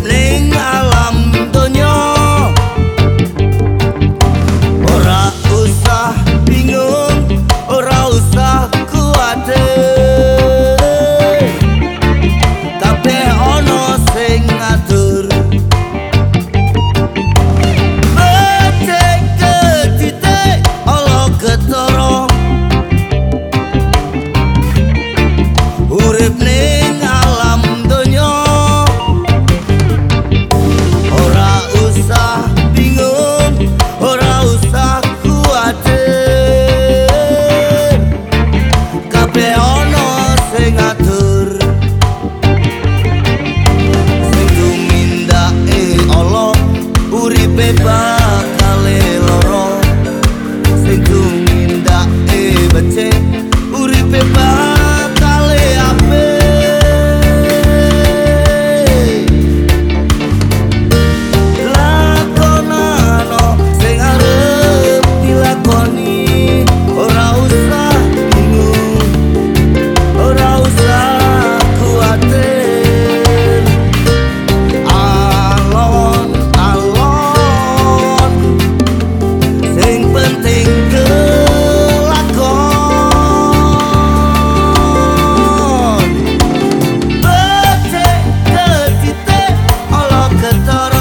ning alam donya. Ora usah bingung, ora usah kuwatir, kabeh ana sing ngatur. Urip ning alam donya, ora usah bingung, ora usah kuwatir, kabeh ana sing ngatur. Sing tumindake ala uripe bakale lara, sing tumindake becik uripe bakale apik. Lakonano sing arep dilakoni, ora usah bingung, ora usah kuwatir. Alon-alon sing penting kelakon, becik ketitik ala ketara.